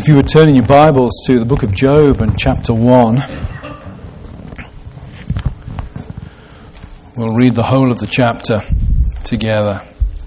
If you would turn in your Bibles to the book of Job and chapter 1, we'll read the whole of the chapter together.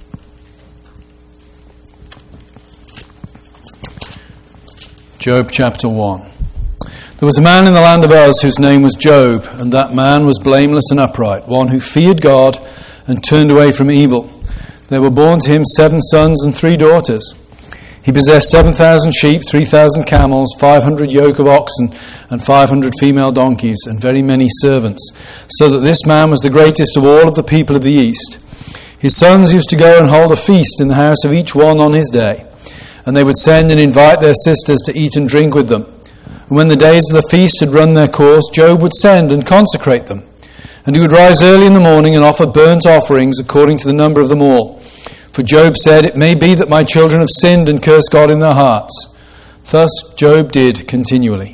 Job chapter 1. There was a man in the land of Uz whose name was Job, and that man was blameless and upright, one who feared God and turned away from evil. There were born to him 7 sons and 3 daughters. He possessed 7,000 sheep, 3,000 camels, 500 yoke of oxen, and 500 female donkeys, and very many servants, so that this man was the greatest of all of the people of the east. His sons used to go and hold a feast in the house of each one on his day, and they would send and invite their sisters to eat and drink with them. And when the days of the feast had run their course, Job would send and consecrate them. And he would rise early in the morning and offer burnt offerings according to the number of them all. For Job said, "It may be that my children have sinned and cursed God in their hearts." Thus Job did continually.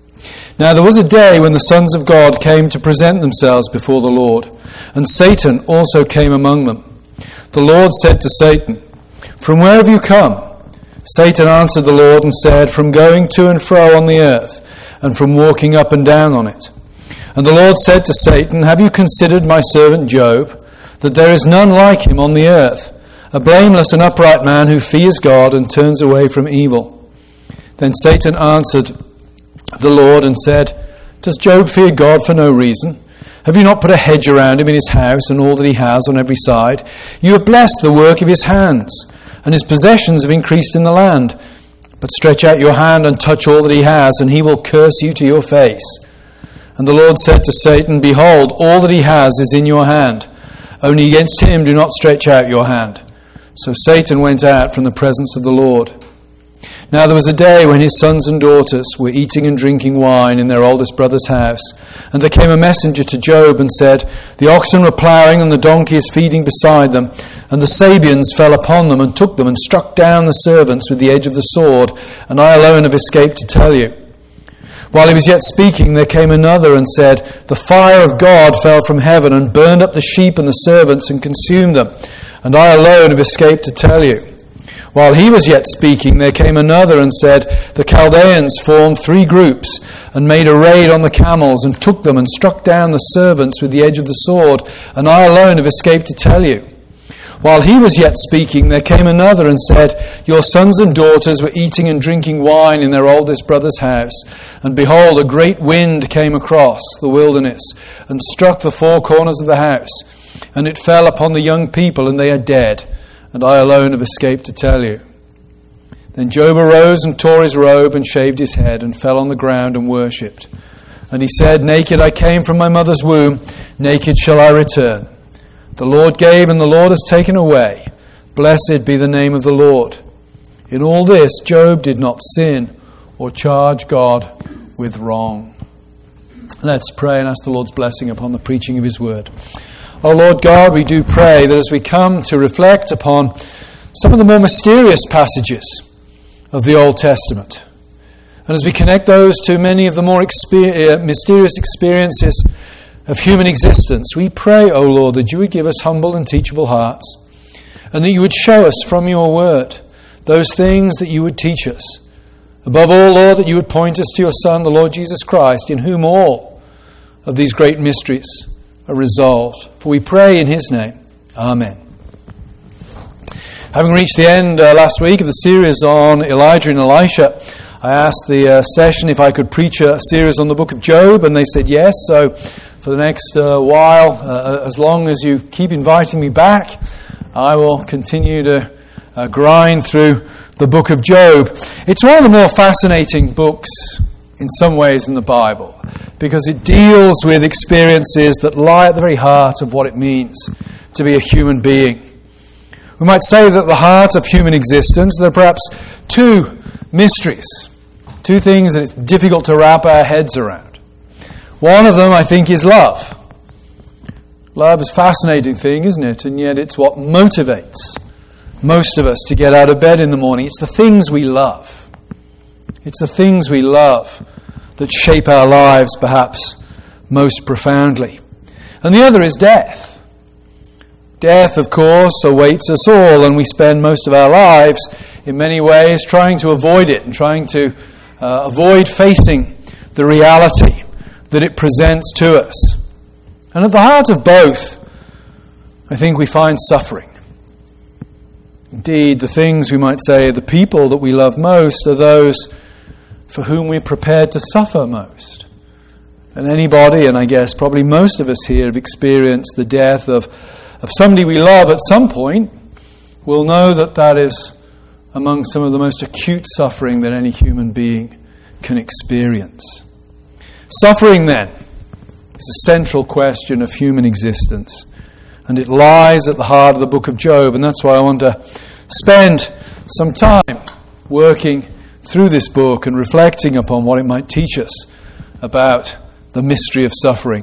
Now there was a day when the sons of God came to present themselves before the Lord, and Satan also came among them. The Lord said to Satan, "From where have you come?" Satan answered the Lord and said, "From going to and fro on the earth, and from walking up and down on it." And the Lord said to Satan, "Have you considered my servant Job, that there is none like him on the earth, a blameless and upright man who fears God and turns away from evil?" Then Satan answered the Lord and said, "Does Job fear God for no reason? Have you not put a hedge around him in his house and all that he has on every side? You have blessed the work of his hands, and his possessions have increased in the land. But stretch out your hand and touch all that he has, and he will curse you to your face." And the Lord said to Satan, "Behold, all that he has is in your hand. Only against him do not stretch out your hand." So Satan went out from the presence of the Lord. Now there was a day when his sons and daughters were eating and drinking wine in their oldest brother's house. And there came a messenger to Job and said, "The oxen were ploughing and the donkeys feeding beside them. And the Sabeans fell upon them and took them and struck down the servants with the edge of the sword. And I alone have escaped to tell you." While he was yet speaking, there came another and said, "The fire of God fell from heaven and burned up the sheep and the servants and consumed them. And I alone have escaped to tell you." While he was yet speaking, there came another and said, "The Chaldeans formed 3 groups and made a raid on the camels and took them and struck down the servants with the edge of the sword. And I alone have escaped to tell you." While he was yet speaking, there came another and said, "Your sons and daughters were eating and drinking wine in their oldest brother's house. And behold, a great wind came across the wilderness and struck the 4 corners of the house. And it fell upon the young people, and they are dead. And I alone have escaped to tell you." Then Job arose and tore his robe and shaved his head and fell on the ground and worshipped. And he said, "Naked I came from my mother's womb, naked shall I return. The Lord gave and the Lord has taken away. Blessed be the name of the Lord." In all this Job did not sin or charge God with wrong. Let's pray and ask the Lord's blessing upon the preaching of his word. Oh Lord God, we do pray that as we come to reflect upon some of the more mysterious passages of the Old Testament, and as we connect those to many of the more mysterious experiences of human existence, we pray, O Lord, that you would give us humble and teachable hearts, and that you would show us from your word those things that you would teach us. Above all, Lord, that you would point us to your Son, the Lord Jesus Christ, in whom all of these great mysteries are resolved. For we pray in his name. Amen. Having reached the end last week of the series on Elijah and Elisha, I asked the session if I could preach a series on the book of Job, and they said yes. So for the next while, as long as you keep inviting me back, I will continue to grind through the book of Job. It's one of the more fascinating books in some ways in the Bible, because it deals with experiences that lie at the very heart of what it means to be a human being. We might say that at the heart of human existence there are perhaps 2 mysteries, 2 things that it's difficult to wrap our heads around. One of them, I think, is love. Love is a fascinating thing, isn't it? And yet it's what motivates most of us to get out of bed in the morning. It's the things we love. It's the things we love that shape our lives perhaps most profoundly. And the other is death. Death, of course, awaits us all, and we spend most of our lives in many ways trying to avoid it and trying to avoid facing the reality that it presents to us. And at the heart of both, I think we find suffering. Indeed, the things we might say, the people that we love most are those for whom we're prepared to suffer most. And anybody, and I guess probably most of us here, have experienced the death of somebody we love at some point, will know that that is among some of the most acute suffering that any human being can experience. Suffering, then, is a central question of human existence, and it lies at the heart of the book of Job, and that's why I want to spend some time working through this book and reflecting upon what it might teach us about the mystery of suffering.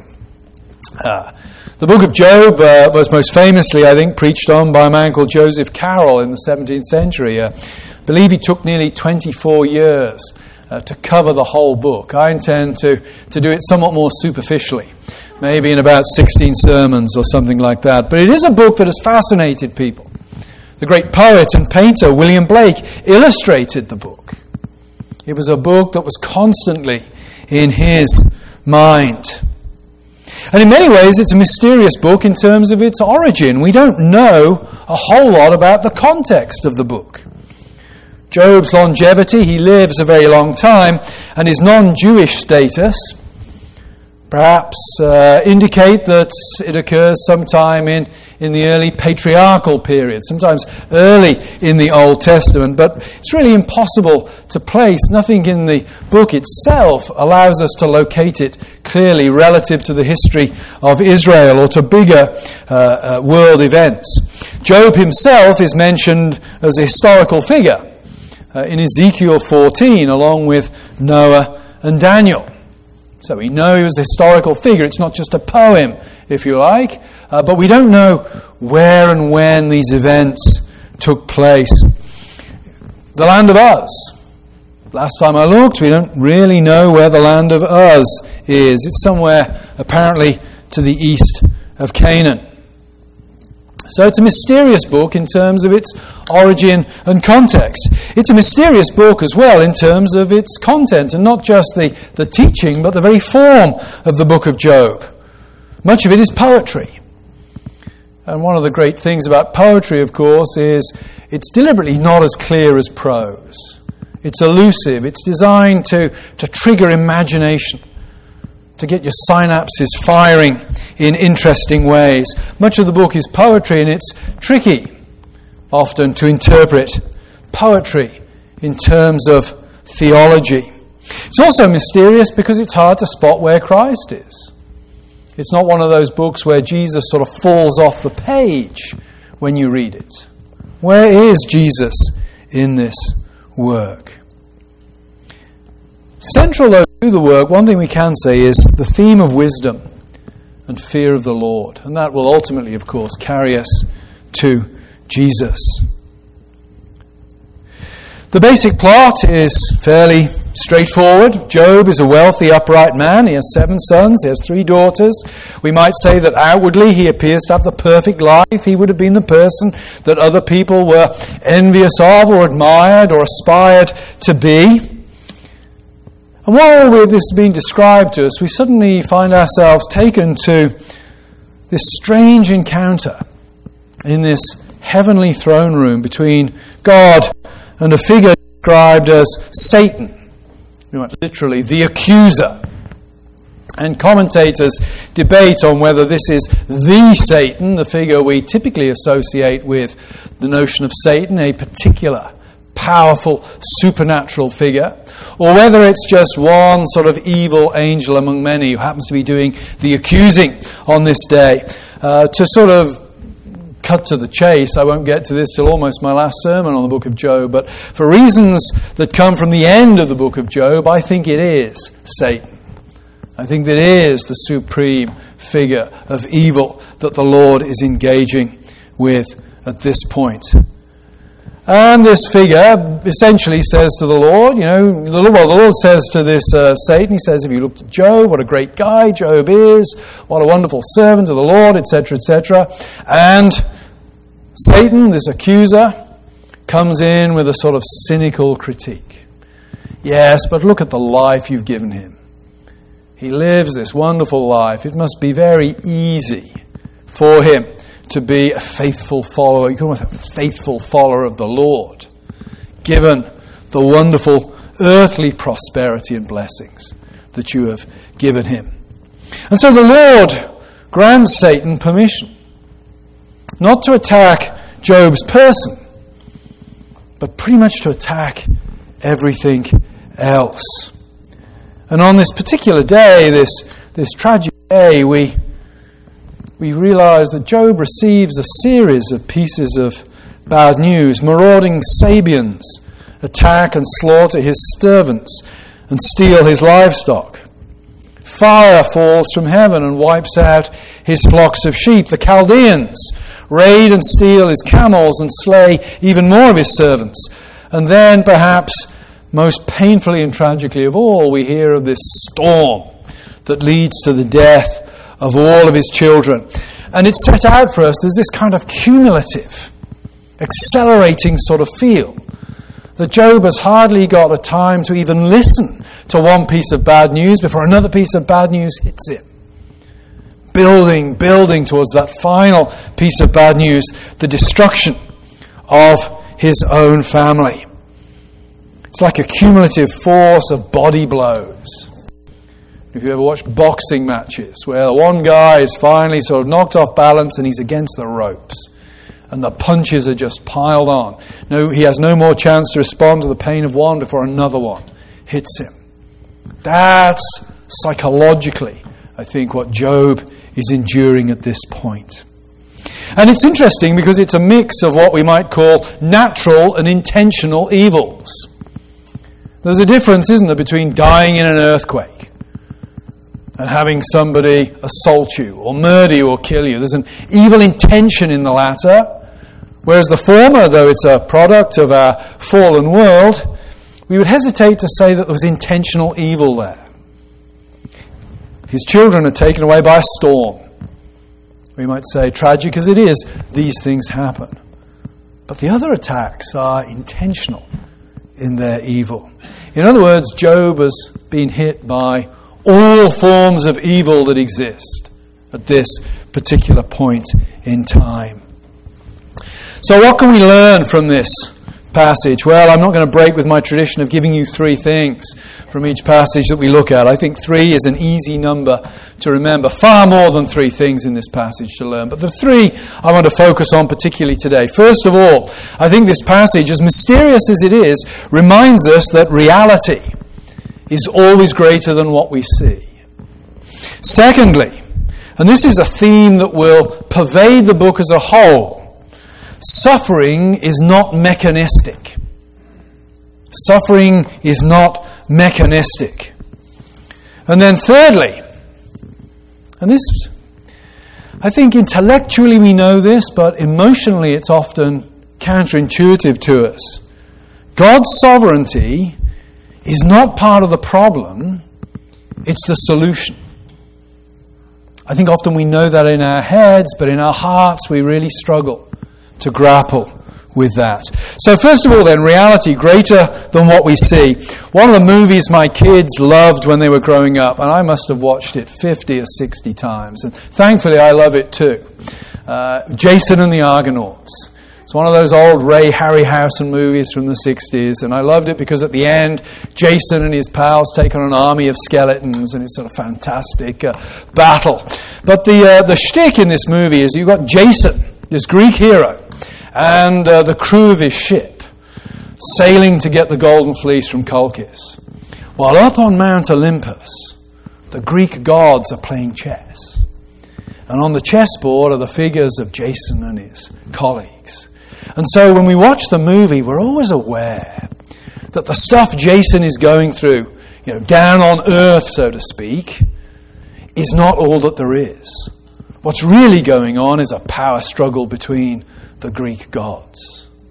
The book of Job was most famously, I think, preached on by a man called Joseph Carroll in the 17th century. I believe he took nearly 24 years to cover the whole book. I intend to do it somewhat more superficially, maybe in about 16 sermons or something like that. But it is a book that has fascinated people. The great poet and painter William Blake illustrated the book. It was a book that was constantly in his mind. And in many ways, it's a mysterious book in terms of its origin. We don't know a whole lot about the context of the book. Job's longevity, he lives a very long time, and his non-Jewish status perhaps indicate that it occurs sometime in the early patriarchal period, sometimes early in the Old Testament. But it's really impossible to place. Nothing in the book itself allows us to locate it clearly relative to the history of Israel or to bigger world events. Job himself is mentioned as a historical figure in Ezekiel 14, along with Noah and Daniel. So we know he was a historical figure. It's not just a poem, if you like. But we don't know where and when these events took place. The land of Uz. Last time I looked, we don't really know where the land of Uz is. It's somewhere apparently to the east of Canaan. So it's a mysterious book in terms of its origin and context. It's a mysterious book as well in terms of its content, and not just the teaching, but the very form of the book of Job. Much of it is poetry. And one of the great things about poetry, of course, is it's deliberately not as clear as prose. It's elusive. It's designed to trigger imagination, to get your synapses firing in interesting ways. Much of the book is poetry, and it's tricky often to interpret poetry in terms of theology. It's also mysterious because it's hard to spot where Christ is. It's not one of those books where Jesus sort of falls off the page when you read it. Where is Jesus in this work? Central, though, to the work, one thing we can say is the theme of wisdom and fear of the Lord. And that will ultimately, of course, carry us to Jesus. The basic plot is fairly straightforward. Job is a wealthy, upright man. He has 7 sons. He has 3 daughters. We might say that outwardly he appears to have the perfect life. He would have been the person that other people were envious of or admired or aspired to be. And while this is being described to us, we suddenly find ourselves taken to this strange encounter in this heavenly throne room between God and a figure described as Satan, literally the accuser. And commentators debate on whether this is the Satan, the figure we typically associate with the notion of Satan, a particular powerful supernatural figure, or whether it's just one sort of evil angel among many who happens to be doing the accusing on this day. To sort of cut to the chase, I won't get to this till almost my last sermon on the book of Job, but for reasons that come from the end of the book of Job, I think it is Satan. I think that is the supreme figure of evil that the Lord is engaging with at this point. And this figure essentially says to the Lord, the Lord says to this Satan, he says, if you looked at Job, what a great guy Job is, what a wonderful servant of the Lord, etc., etc. And Satan, this accuser, comes in with a sort of cynical critique. Yes, but look at the life you've given him. He lives this wonderful life. It must be very easy for him to be a faithful follower. You can almost say a faithful follower of the Lord, given the wonderful earthly prosperity and blessings that you have given him. And so the Lord grants Satan permission not to attack Job's person, but pretty much to attack everything else. And on this particular day, this tragic day, we realize that Job receives a series of pieces of bad news. Marauding Sabeans attack and slaughter his servants and steal his livestock. Fire falls from heaven and wipes out his flocks of sheep. The Chaldeans raid and steal his camels and slay even more of his servants. And then, perhaps most painfully and tragically of all, we hear of this storm that leads to the death of all of his children. And it's set out for us as this kind of cumulative, accelerating sort of feel that Job has hardly got a time to even listen to one piece of bad news before another piece of bad news hits him. Building towards that final piece of bad news, the destruction of his own family. It's like a cumulative force of body blows. If you ever watched boxing matches where one guy is finally sort of knocked off balance and he's against the ropes and the punches are just piled on. No, he has no more chance to respond to the pain of one before another one hits him. That's psychologically, I think, what Job is enduring at this point. And it's interesting because it's a mix of what we might call natural and intentional evils. There's a difference, isn't there, between dying in an earthquake and having somebody assault you or murder you or kill you. There's an evil intention in the latter, whereas the former, though it's a product of our fallen world, we would hesitate to say that there was intentional evil there. His children are taken away by a storm. We might say, tragic as it is, these things happen. But the other attacks are intentional in their evil. In other words, Job has been hit by all forms of evil that exist at this particular point in time. So what can we learn from this passage? Well, I'm not going to break with my tradition of giving you 3 things from each passage that we look at. I think 3 is an easy number to remember. Far more than 3 things in this passage to learn. But the 3 I want to focus on particularly today. First of all, I think this passage, as mysterious as it is, reminds us that reality is always greater than what we see. Secondly, and this is a theme that will pervade the book as a whole, suffering is not mechanistic. Suffering is not mechanistic. And then thirdly, and this, I think intellectually we know this, but emotionally it's often counterintuitive to us. God's sovereignty is not part of the problem, it's the solution. I think often we know that in our heads, but in our hearts we really struggle to grapple with that. So first of all then, reality greater than what we see. One of the movies my kids loved when they were growing up, and I must have watched it 50 or 60 times, and thankfully I love it too. Jason and the Argonauts. It's one of those old Ray Harryhausen movies from the 60s, and I loved it because at the end, Jason and his pals take on an army of skeletons, and it's sort of fantastic battle. But the shtick in this movie is you've got Jason, this Greek hero, and the crew of his ship, sailing to get the golden fleece from Colchis. While up on Mount Olympus, the Greek gods are playing chess. And on the chessboard are the figures of Jason and his colleagues. And so when we watch the movie, we're always aware that the stuff Jason is going through, down on earth, so to speak, is not all that there is. What's really going on is a power struggle between the Greek gods.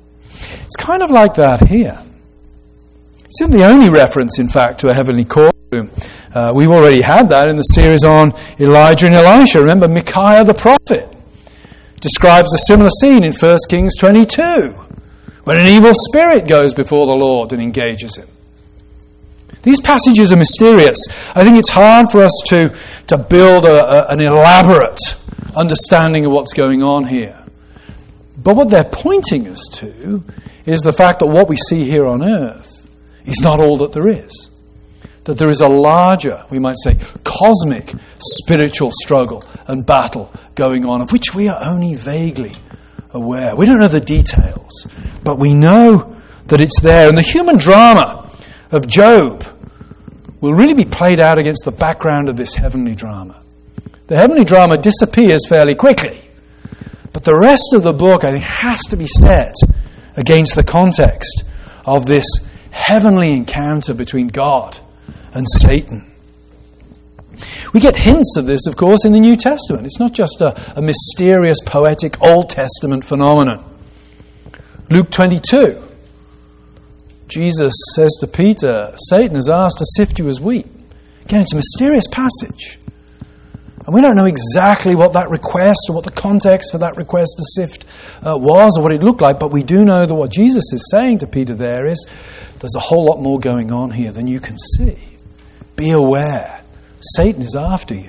It's kind of like that here. It's not the only reference, in fact, to a heavenly courtroom. We've already had that in the series on Elijah and Elisha. Remember, Micaiah the prophet describes a similar scene in 1 Kings 22, when an evil spirit goes before the Lord and engages him. These passages are mysterious. I think it's hard for us to build an elaborate understanding of what's going on here. But what they're pointing us to is the fact that what we see here on earth is not all that there is. That there is a larger, we might say, cosmic spiritual struggle and battle going on, of which we are only vaguely aware. We don't know the details, but we know that it's there. And the human drama of Job will really be played out against the background of this heavenly drama. The heavenly drama disappears fairly quickly, but the rest of the book, I think, has to be set against the context of this heavenly encounter between God and Satan. We get hints of this, of course, in the New Testament. It's not just a mysterious, poetic Old Testament phenomenon. Luke 22, Jesus says to Peter, Satan has asked to sift you as wheat. Again, it's a mysterious passage. And we don't know exactly what that request or what the context for that request to sift was or what it looked like, but we do know that what Jesus is saying to Peter there is there's a whole lot more going on here than you can see. Be aware. Satan is after you.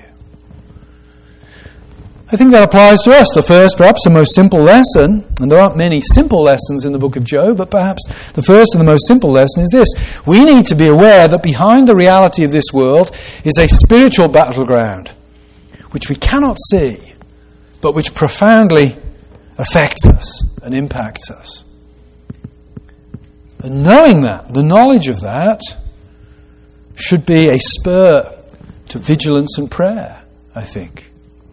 I think that applies to us. The first, perhaps the most simple lesson, and there aren't many simple lessons in the book of Job, but perhaps the first and the most simple lesson is this. We need to be aware that behind the reality of this world is a spiritual battleground, which we cannot see, but which profoundly affects us and impacts us. And knowing that, the knowledge of that, should be a spur to vigilance and prayer, I think.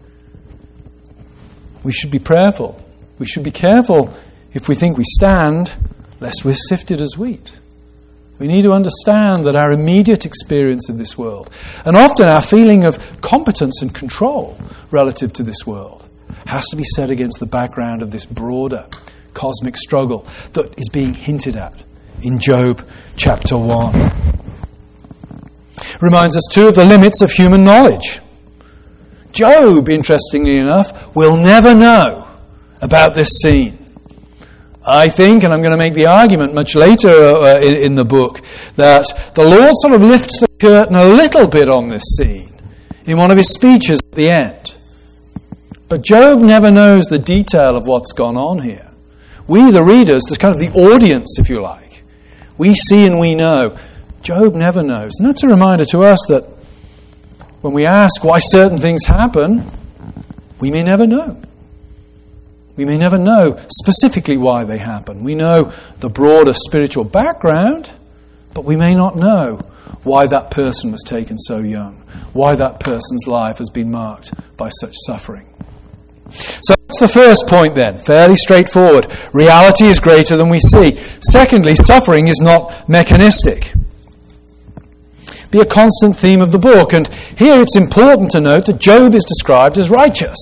We should be prayerful. We should be careful if we think we stand, lest we're sifted as wheat. We need to understand that our immediate experience of this world, and often our feeling of competence and control relative to this world, has to be set against the background of this broader cosmic struggle that is being hinted at in Job chapter 1. Reminds us too of the limits of human knowledge. Job, interestingly enough, will never know about this scene. I think, and I'm going to make the argument much later in the book, that the Lord sort of lifts the curtain a little bit on this scene in one of his speeches at the end. But Job never knows the detail of what's gone on here. We, the readers, the kind of the audience, if you like, we see and we know. Job never knows. And that's a reminder to us that when we ask why certain things happen, we may never know. We may never know specifically why they happen. We know the broader spiritual background, but we may not know why that person was taken so young, why that person's life has been marked by such suffering. So that's the first point then, fairly straightforward. Reality is greater than we see. Secondly, suffering is not mechanistic. Be a constant theme of the book, and here it's important to note that Job is described as righteous.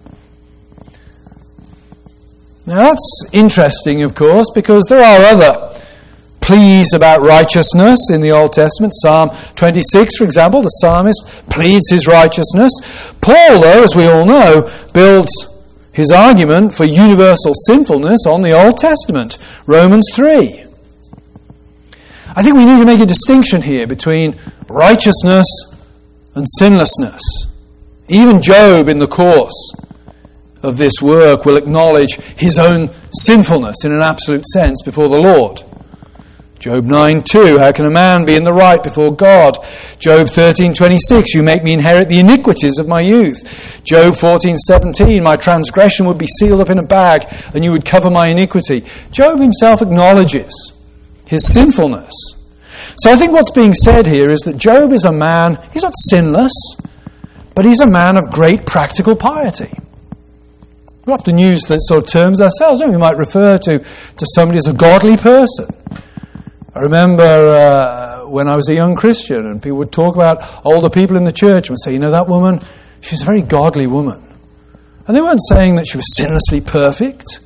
Now that's interesting, of course, because there are other pleas about righteousness in the Old Testament. Psalm 26, for example, the psalmist pleads his righteousness. Paul, though, as we all know, builds his argument for universal sinfulness on the Old Testament. Romans 3. I think we need to make a distinction here between righteousness and sinlessness. Even Job, in the course of this work, will acknowledge his own sinfulness in an absolute sense before the Lord. Job 9:2, how can a man be in the right before God? Job 13:26, you make me inherit the iniquities of my youth. Job 14:17, my transgression would be sealed up in a bag and you would cover my iniquity. Job himself acknowledges his sinfulness. So I think what's being said here is that Job is a man, he's not sinless, but he's a man of great practical piety. We often use those sort of terms ourselves, don't we? We might refer to somebody as a godly person. I remember when I was a young Christian and people would talk about older people in the church and would say, you know, that woman, she's a very godly woman. And they weren't saying that she was sinlessly perfect.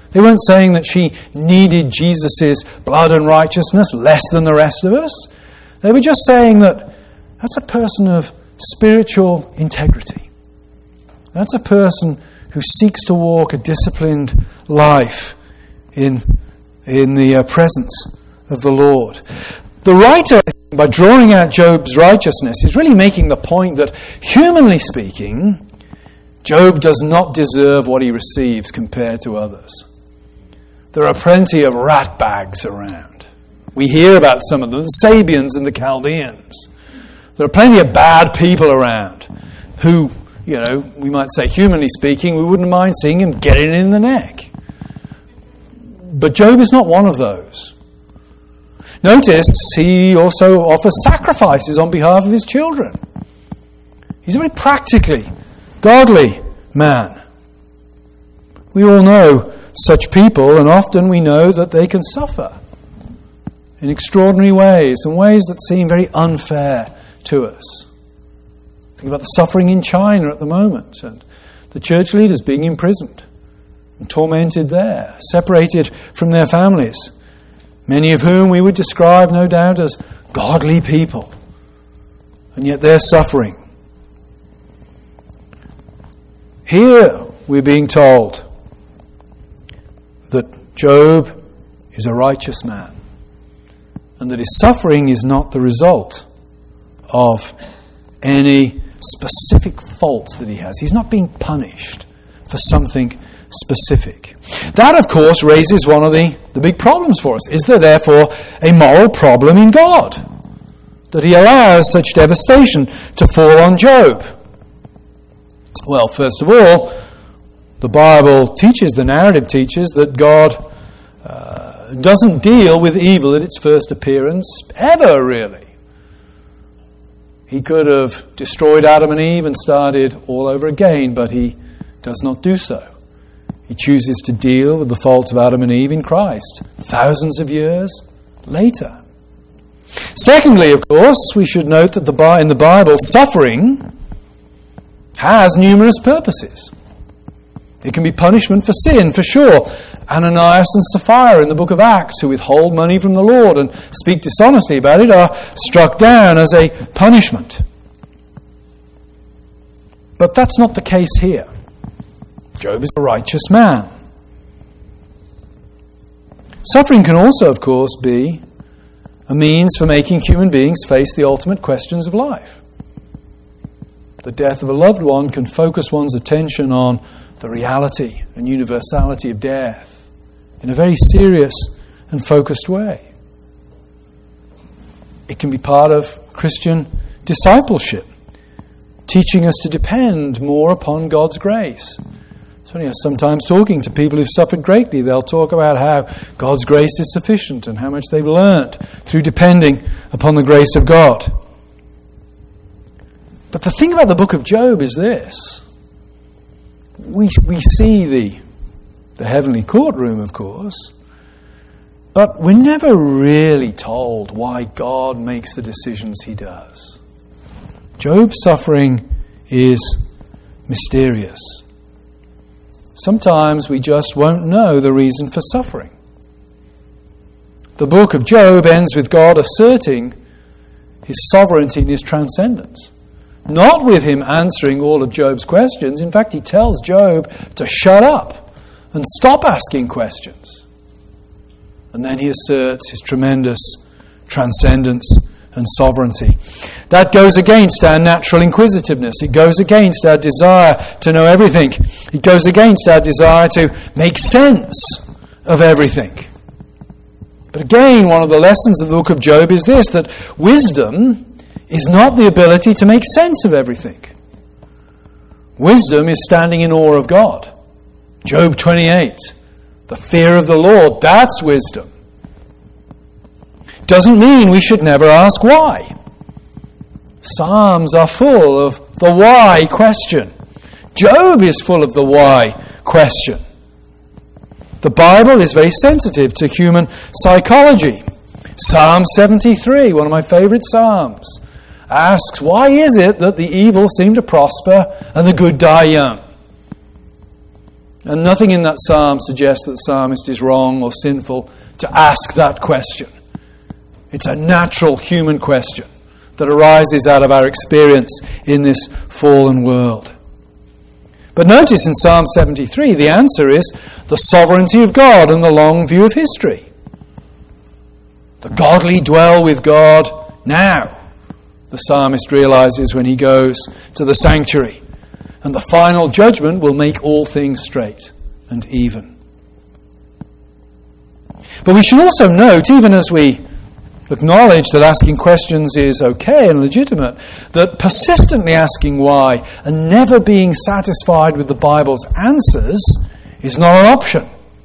They weren't saying that she needed Jesus' blood and righteousness less than the rest of us. They were just saying that that's a person of spiritual integrity. That's a person who seeks to walk a disciplined life in the presence of the Lord. The writer, by drawing out Job's righteousness, is really making the point that, humanly speaking, Job does not deserve what he receives compared to others. There are plenty of ratbags around. We hear about some of them, the Sabians and the Chaldeans. There are plenty of bad people around who, we might say, humanly speaking, we wouldn't mind seeing him getting in the neck. But Job is not one of those. Notice he also offers sacrifices on behalf of his children. He's a very practically godly man. We all know such people, and often we know that they can suffer in extraordinary ways, in ways that seem very unfair to us. Think about the suffering in China at the moment, and the church leaders being imprisoned and tormented there, separated from their families, many of whom we would describe, no doubt, as godly people, and yet they're suffering. Here we're being told that Job is a righteous man, and that his suffering is not the result of any specific fault that he has. He's not being punished for something specific. That, of course, raises one of the big problems for us. Is there, therefore, a moral problem in God that he allows such devastation to fall on Job? Well, first of all, the Bible teaches, the narrative teaches, that God doesn't deal with evil at its first appearance, ever, really. He could have destroyed Adam and Eve and started all over again, but he does not do so. He chooses to deal with the faults of Adam and Eve in Christ, thousands of years later. Secondly, of course, we should note that in the Bible, suffering has numerous purposes. It can be punishment for sin, for sure. Ananias and Sapphira in the book of Acts, who withhold money from the Lord and speak dishonestly about it, are struck down as a punishment. But that's not the case here. Job is a righteous man. Suffering can also, of course, be a means for making human beings face the ultimate questions of life. The death of a loved one can focus one's attention on the reality and universality of death in a very serious and focused way. It can be part of Christian discipleship, teaching us to depend more upon God's grace. It's funny, sometimes talking to people who've suffered greatly, they'll talk about how God's grace is sufficient and how much they've learned through depending upon the grace of God. But the thing about the book of Job is this. We see the heavenly courtroom, of course, but we're never really told why God makes the decisions he does. Job's suffering is mysterious. Sometimes we just won't know the reason for suffering. The book of Job ends with God asserting his sovereignty and his transcendence. Not with him answering all of Job's questions. In fact, he tells Job to shut up and stop asking questions. And then he asserts his tremendous transcendence and sovereignty. That goes against our natural inquisitiveness. It goes against our desire to know everything. It goes against our desire to make sense of everything. But again, one of the lessons of the book of Job is this, that wisdom is not the ability to make sense of everything. Wisdom is standing in awe of God. Job 28, the fear of the Lord, that's wisdom. Doesn't mean we should never ask why. Psalms are full of the why question. Job is full of the why question. The Bible is very sensitive to human psychology. Psalm 73, one of my favorite psalms, asks, why is it that the evil seem to prosper and the good die young? And nothing in that psalm suggests that the psalmist is wrong or sinful to ask that question. It's a natural human question that arises out of our experience in this fallen world. But notice in Psalm 73, the answer is the sovereignty of God and the long view of history. The godly dwell with God now, the psalmist realizes when he goes to the sanctuary. And the final judgment will make all things straight and even. But we should also note, even as we acknowledge that asking questions is okay and legitimate, that persistently asking why and never being satisfied with the Bible's answers is not an option.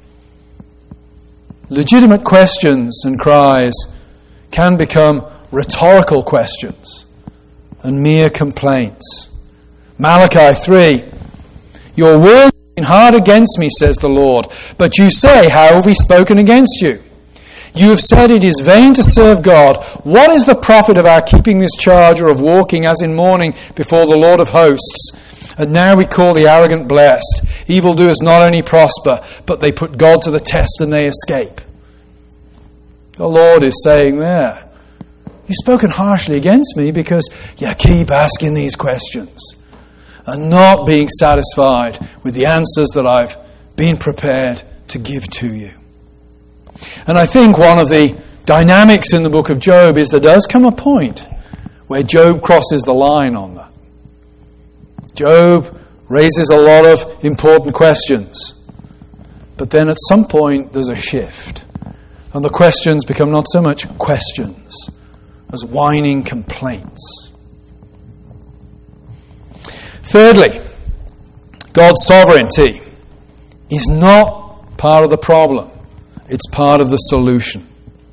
Legitimate questions and cries can become rhetorical questions and mere complaints. Malachi 3, your word has been hard against me, says the Lord, but you say, how have we spoken against you? You have said it is vain to serve God. What is the profit of our keeping this charge or of walking as in mourning before the Lord of hosts? And now we call the arrogant blessed. Evildoers not only prosper, but they put God to the test and they escape. The Lord is saying there, you've spoken harshly against me because you keep asking these questions and not being satisfied with the answers that I've been prepared to give to you. And I think one of the dynamics in the book of Job is there does come a point where Job crosses the line on that. Job raises a lot of important questions, but then at some point there's a shift, and the questions become not so much questions as whining complaints. Thirdly, God's sovereignty is not part of the problem. It's part of the solution.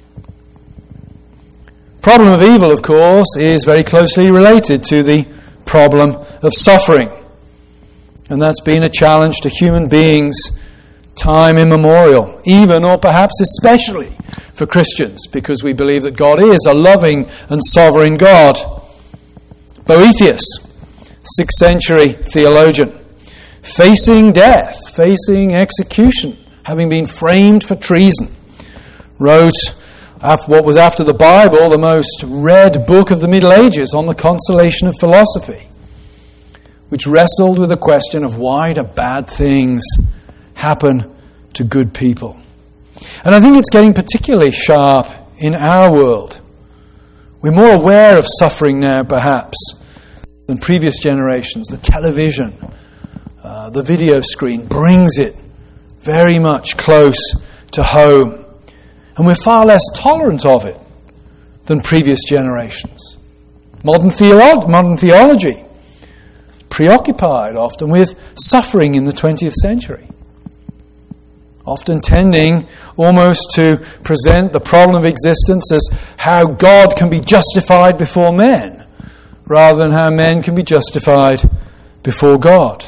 Problem of evil, of course, is very closely related to the problem of suffering. And that's been a challenge to human beings time immemorial, even or perhaps especially for Christians, because we believe that God is a loving and sovereign God. Boethius, 6th century theologian, facing death, facing execution, having been framed for treason, wrote what was after the Bible the most read book of the Middle Ages on the consolation of philosophy, which wrestled with the question of why do bad things happen to good people. And I think it's getting particularly sharp in our world. We're more aware of suffering now, perhaps, than previous generations. The television, the video screen brings it very much close to home. And we're far less tolerant of it than previous generations. Modern theology, preoccupied often with suffering in the 20th century, often tending almost to present the problem of existence as how God can be justified before men, rather than how men can be justified before God.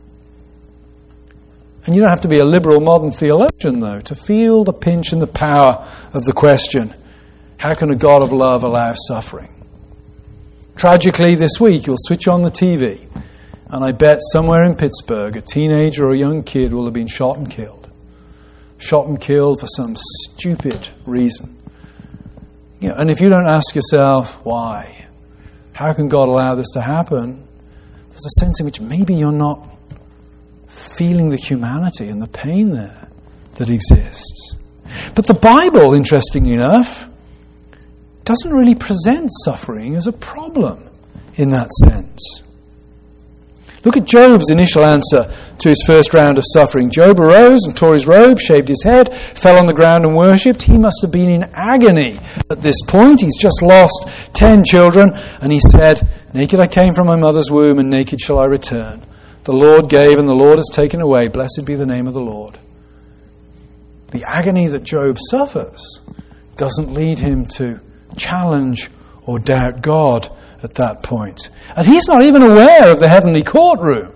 And you don't have to be a liberal modern theologian, though, to feel the pinch and the power of the question, how can a God of love allow suffering? Tragically, this week, you'll switch on the TV, and I bet somewhere in Pittsburgh, a teenager or a young kid will have been shot and killed. Shot and killed for some stupid reason. And if you don't ask yourself, why? How can God allow this to happen? There's a sense in which maybe you're not feeling the humanity and the pain there that exists. But the Bible, interestingly enough, doesn't really present suffering as a problem in that sense. Look at Job's initial answer to his first round of suffering. Job arose and tore his robe, shaved his head, fell on the ground and worshipped. He must have been in agony at this point. He's just lost 10 children, and he said, naked I came from my mother's womb, and naked shall I return. The Lord gave, and the Lord has taken away. Blessed be the name of the Lord. The agony that Job suffers doesn't lead him to challenge or doubt God at that point. And he's not even aware of the heavenly courtroom.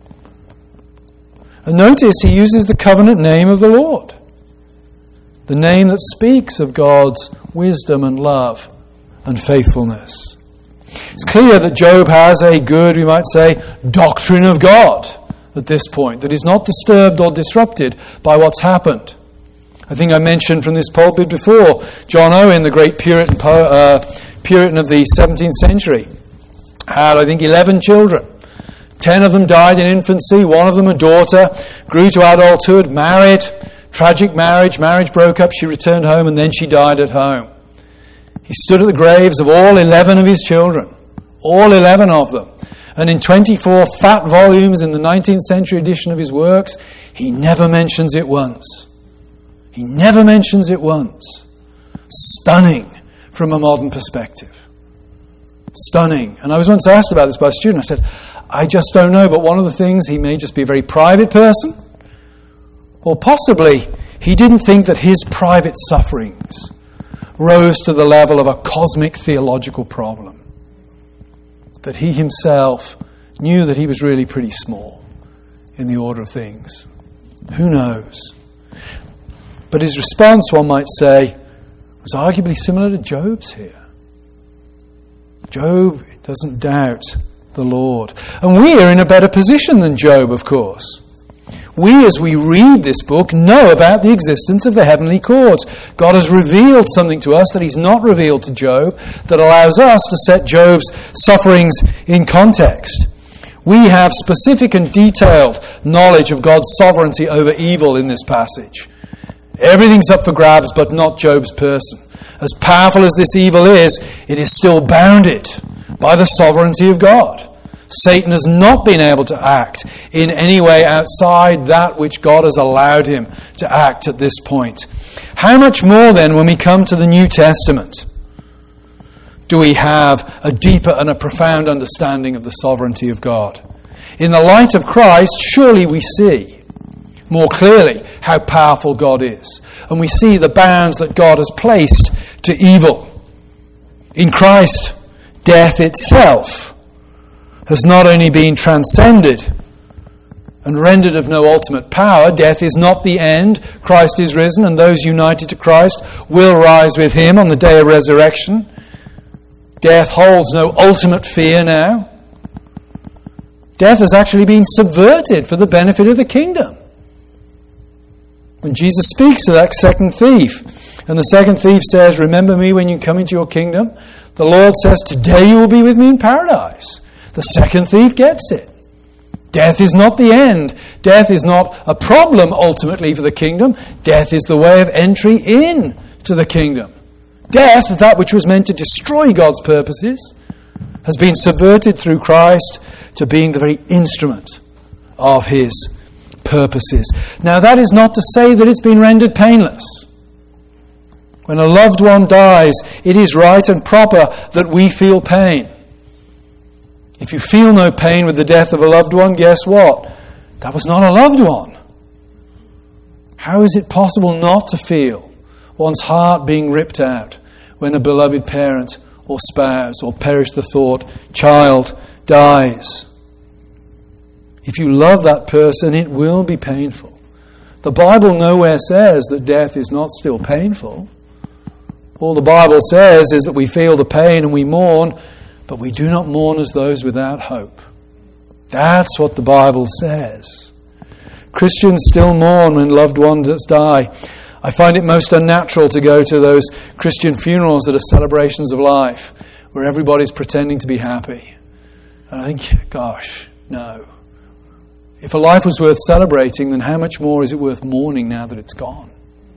And notice he uses the covenant name of the Lord, the name that speaks of God's wisdom and love and faithfulness. It's clear that Job has a good, we might say, doctrine of God at this point, that he's not disturbed or disrupted by what's happened. I think I mentioned from this pulpit before, John Owen, the great Puritan of the 17th century, had, I think, 11 children. 10 of them died in infancy, one of them a daughter, grew to adulthood, married, tragic marriage broke up, she returned home, and then she died at home. He stood at the graves of all 11 of his children, all 11 of them. And in 24 fat volumes in the 19th century edition of his works, he never mentions it once. He never mentions it once. Stunning from a modern perspective. Stunning. And I was once asked about this by a student. I said, I just don't know, but one of the things, he may just be a very private person, or possibly he didn't think that his private sufferings rose to the level of a cosmic theological problem. That he himself knew that he was really pretty small in the order of things. Who knows? But his response, one might say, was arguably similar to Job's here. Job doesn't doubt the Lord. And we are in a better position than Job, of course. We, as we read this book, know about the existence of the heavenly court. God has revealed something to us that he's not revealed to Job, that allows us to set Job's sufferings in context. We have specific and detailed knowledge of God's sovereignty over evil in this passage. Everything's up for grabs, but not Job's person. As powerful as this evil is, it is still bounded by the sovereignty of God. Satan has not been able to act in any way outside that which God has allowed him to act at this point. How much more then when we come to the New Testament do we have a deeper and a profound understanding of the sovereignty of God? In the light of Christ, surely we see more clearly how powerful God is. And we see the bounds that God has placed to evil. In Christ, death itself has not only been transcended and rendered of no ultimate power. Death is not the end. Christ is risen, and those united to Christ will rise with him on the day of resurrection. Death holds no ultimate fear now. Death has actually been subverted for the benefit of the kingdom. When Jesus speaks to that second thief, and the second thief says, "Remember me when you come into your kingdom," the Lord says, "Today you will be with me in paradise." The second thief gets it. Death is not the end. Death is not a problem ultimately for the kingdom. Death is the way of entry in to the kingdom. Death, that which was meant to destroy God's purposes, has been subverted through Christ to being the very instrument of his purposes. Now that is not to say that it's been rendered painless. When a loved one dies, it is right and proper that we feel pain. If you feel no pain with the death of a loved one, guess what? That was not a loved one. How is it possible not to feel one's heart being ripped out when a beloved parent or spouse or, perish the thought, child dies? If you love that person, it will be painful. The Bible nowhere says that death is not still painful. All the Bible says is that we feel the pain and we mourn, but we do not mourn as those without hope. That's what the Bible says. Christians still mourn when loved ones die. I find it most unnatural to go to those Christian funerals that are celebrations of life, where everybody's pretending to be happy. And I think, gosh, no. If a life was worth celebrating, then how much more is it worth mourning now that it's gone?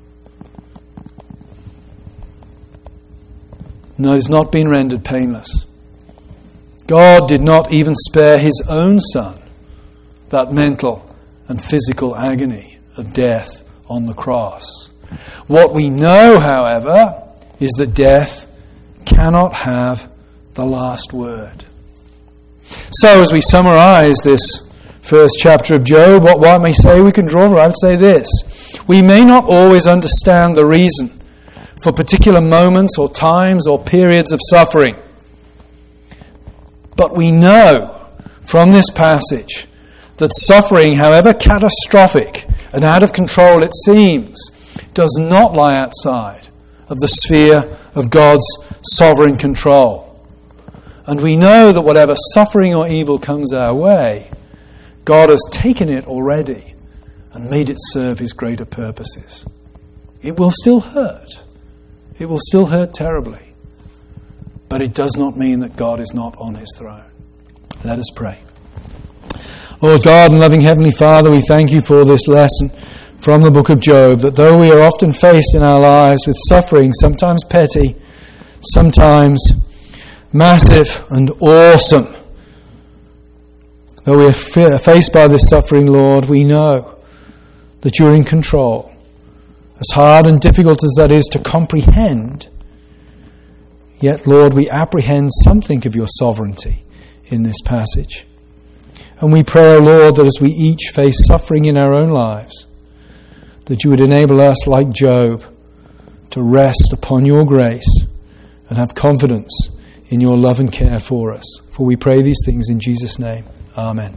No, it's not been rendered painless. God did not even spare his own Son that mental and physical agony of death on the cross. What we know, however, is that death cannot have the last word. So as we summarize this first chapter of Job, what one may say we can draw from, I would say this: we may not always understand the reason for particular moments or times or periods of suffering. But we know from this passage that suffering, however catastrophic and out of control it seems, does not lie outside of the sphere of God's sovereign control. And we know that whatever suffering or evil comes our way, God has taken it already and made it serve his greater purposes. It will still hurt. It will still hurt terribly. But it does not mean that God is not on his throne. Let us pray. Lord God and loving Heavenly Father, we thank you for this lesson from the book of Job, that though we are often faced in our lives with suffering, sometimes petty, sometimes massive and awesome, though we are faced by this suffering, Lord, we know that you're in control. As hard and difficult as that is to comprehend, yet, Lord, we apprehend something of your sovereignty in this passage. And we pray, O Lord, that as we each face suffering in our own lives, that you would enable us, like Job, to rest upon your grace and have confidence in your love and care for us. For we pray these things in Jesus' name. Amen.